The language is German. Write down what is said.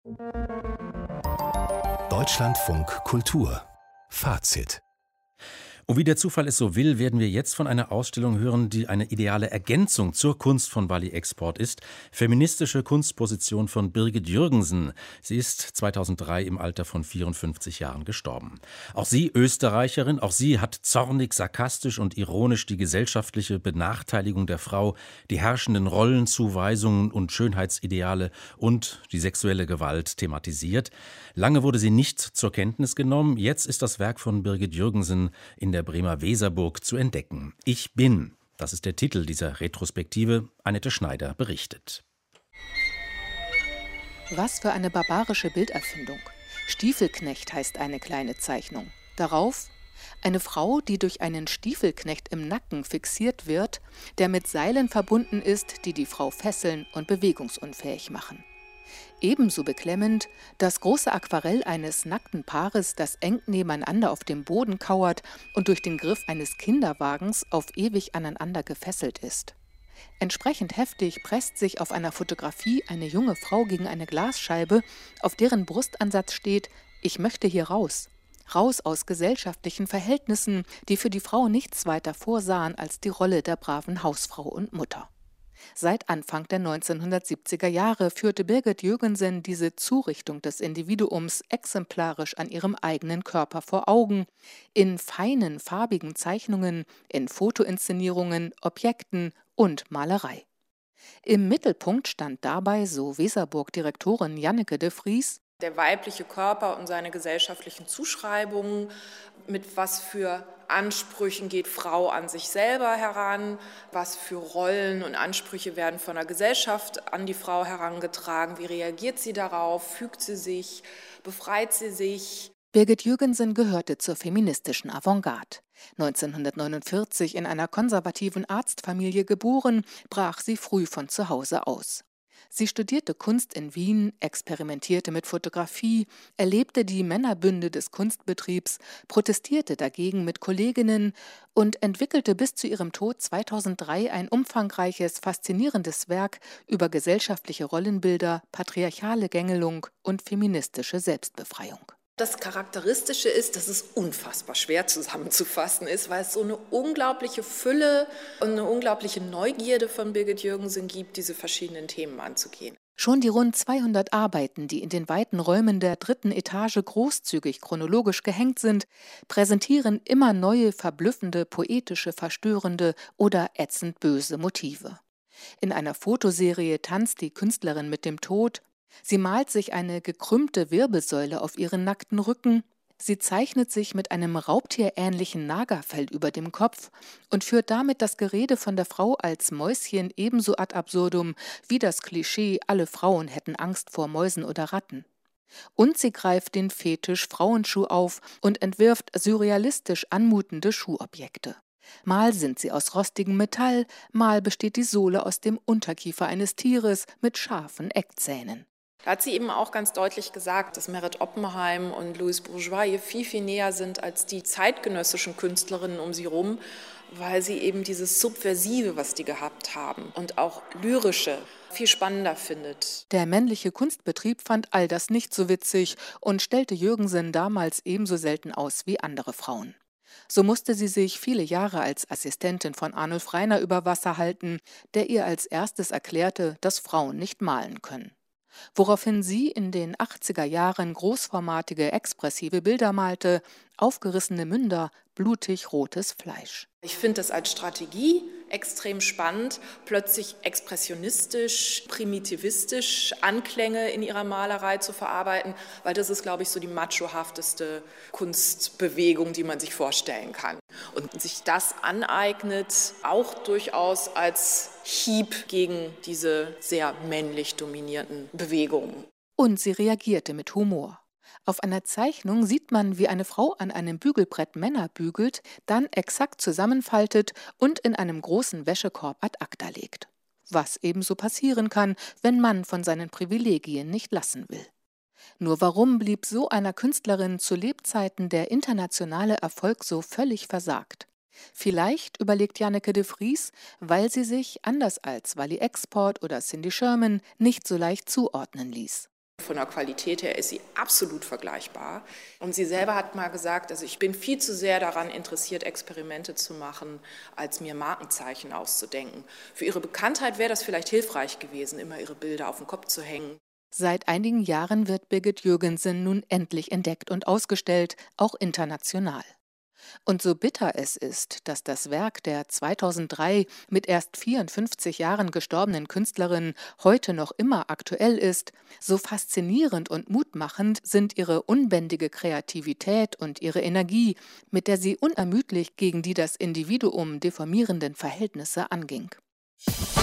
Deutschlandfunk Kultur Fazit. Und wie der Zufall es so will, werden wir jetzt von einer Ausstellung hören, die eine ideale Ergänzung zur Kunst von Wally Export ist. Feministische Kunstposition von Birgit Jürgensen. Sie ist 2003 im Alter von 54 Jahren gestorben. Auch sie, Österreicherin, auch sie hat zornig, sarkastisch und ironisch die gesellschaftliche Benachteiligung der Frau, die herrschenden Rollenzuweisungen und Schönheitsideale und die sexuelle Gewalt thematisiert. Lange wurde sie nicht zur Kenntnis genommen. Jetzt ist das Werk von Birgit Jürgensen in der Bremer Weserburg zu entdecken. Ich bin, das ist der Titel dieser Retrospektive. Annette Schneider berichtet. Was für eine barbarische Bilderfindung. Stiefelknecht heißt eine kleine Zeichnung. Darauf eine Frau, die durch einen Stiefelknecht im Nacken fixiert wird, der mit Seilen verbunden ist, die die Frau fesseln und bewegungsunfähig machen. Ebenso beklemmend das große Aquarell eines nackten Paares, das eng nebeneinander auf dem Boden kauert und durch den Griff eines Kinderwagens auf ewig aneinander gefesselt ist. Entsprechend heftig presst sich auf einer Fotografie eine junge Frau gegen eine Glasscheibe, auf deren Brustansatz steht: Ich möchte hier raus. Raus aus gesellschaftlichen Verhältnissen, die für die Frau nichts weiter vorsahen als die Rolle der braven Hausfrau und Mutter. Seit Anfang der 1970er Jahre führte Birgit Jürgensen diese Zurichtung des Individuums exemplarisch an ihrem eigenen Körper vor Augen, in feinen, farbigen Zeichnungen, in Fotoinszenierungen, Objekten und Malerei. Im Mittelpunkt stand dabei, so Weserburg-Direktorin Janneke de Vries, der weibliche Körper und seine gesellschaftlichen Zuschreibungen, mit was für Ansprüchen geht Frau an sich selber heran, was für Rollen und Ansprüche werden von der Gesellschaft an die Frau herangetragen, wie reagiert sie darauf, fügt sie sich, befreit sie sich. Birgit Jürgensen gehörte zur feministischen Avantgarde. 1949 in einer konservativen Arztfamilie geboren, brach sie früh von zu Hause aus. Sie studierte Kunst in Wien, experimentierte mit Fotografie, erlebte die Männerbünde des Kunstbetriebs, protestierte dagegen mit Kolleginnen und entwickelte bis zu ihrem Tod 2003 ein umfangreiches, faszinierendes Werk über gesellschaftliche Rollenbilder, patriarchale Gängelung und feministische Selbstbefreiung. Das Charakteristische ist, dass es unfassbar schwer zusammenzufassen ist, weil es so eine unglaubliche Fülle und eine unglaubliche Neugierde von Birgit Jürgensen gibt, diese verschiedenen Themen anzugehen. Schon die rund 200 Arbeiten, die in den weiten Räumen der 3. Etage großzügig chronologisch gehängt sind, präsentieren immer neue, verblüffende, poetische, verstörende oder ätzend böse Motive. In einer Fotoserie tanzt die Künstlerin mit dem Tod. Sie malt sich eine gekrümmte Wirbelsäule auf ihren nackten Rücken, sie zeichnet sich mit einem raubtierähnlichen Nagerfell über dem Kopf und führt damit das Gerede von der Frau als Mäuschen ebenso ad absurdum wie das Klischee, alle Frauen hätten Angst vor Mäusen oder Ratten. Und sie greift den Fetisch Frauenschuh auf und entwirft surrealistisch anmutende Schuhobjekte. Mal sind sie aus rostigem Metall, mal besteht die Sohle aus dem Unterkiefer eines Tieres mit scharfen Eckzähnen. Da hat sie eben auch ganz deutlich gesagt, dass Meret Oppenheim und Louise Bourgeois ihr viel, viel näher sind als die zeitgenössischen Künstlerinnen um sie herum, weil sie eben dieses Subversive, was die gehabt haben, und auch Lyrische viel spannender findet. Der männliche Kunstbetrieb fand all das nicht so witzig und stellte Jürgensen damals ebenso selten aus wie andere Frauen. So musste sie sich viele Jahre als Assistentin von Arnulf Rainer über Wasser halten, der ihr als erstes erklärte, dass Frauen nicht malen können. Woraufhin sie in den 80er Jahren großformatige, expressive Bilder malte, aufgerissene Münder, blutig rotes Fleisch. Ich finde das als Strategie extrem spannend, plötzlich expressionistisch, primitivistisch Anklänge in ihrer Malerei zu verarbeiten, weil das ist, glaube ich, so die machohafteste Kunstbewegung, die man sich vorstellen kann. Und sich das aneignet, auch durchaus als Hieb gegen diese sehr männlich dominierten Bewegungen. Und sie reagierte mit Humor. Auf einer Zeichnung sieht man, wie eine Frau an einem Bügelbrett Männer bügelt, dann exakt zusammenfaltet und in einem großen Wäschekorb ad acta legt. Was ebenso passieren kann, wenn man von seinen Privilegien nicht lassen will. Nur warum blieb so einer Künstlerin zu Lebzeiten der internationale Erfolg so völlig versagt? Vielleicht, überlegt Janneke de Vries, weil sie sich, anders als Wally Export oder Cindy Sherman, nicht so leicht zuordnen ließ. Von der Qualität her ist sie absolut vergleichbar. Und sie selber hat mal gesagt, also ich bin viel zu sehr daran interessiert, Experimente zu machen, als mir Markenzeichen auszudenken. Für ihre Bekanntheit wäre das vielleicht hilfreich gewesen, immer ihre Bilder auf den Kopf zu hängen. Seit einigen Jahren wird Birgit Jürgensen nun endlich entdeckt und ausgestellt, auch international. Und so bitter es ist, dass das Werk der 2003 mit erst 54 Jahren gestorbenen Künstlerin heute noch immer aktuell ist, so faszinierend und mutmachend sind ihre unbändige Kreativität und ihre Energie, mit der sie unermüdlich gegen die das Individuum deformierenden Verhältnisse anging.